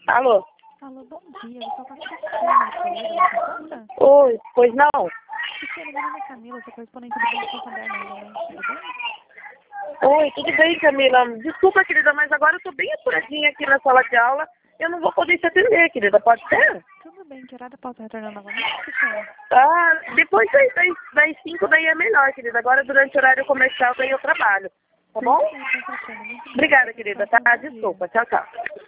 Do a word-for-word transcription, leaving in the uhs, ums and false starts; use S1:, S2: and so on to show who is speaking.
S1: Alô?
S2: Alô, bom dia. Eu sou a Cristina, colega.
S1: Oi, pois não?
S2: Cristina, meu nome é Camila, sou correspondente do Banco Santander novamente, tudo bem?
S1: Oi, tudo bem, Camila? Desculpa, querida, mas agora eu tô bem apuradinha aqui na sala de aula. Eu não vou poder te atender, querida. Pode ser?
S2: Tudo bem, que horário eu posso retornar novamente, Cristina?
S1: Ah, depois das, das, das cinco daí é melhor, querida. Agora, durante o horário comercial, daí eu trabalho. Tá bom?
S2: Perfeito, Cristina. Muito
S1: Obrigada,
S2: obrigada,
S1: querida.
S2: Cristina.
S1: Tá?
S2: Bom dia.
S1: Desculpa. Tchau, tchau.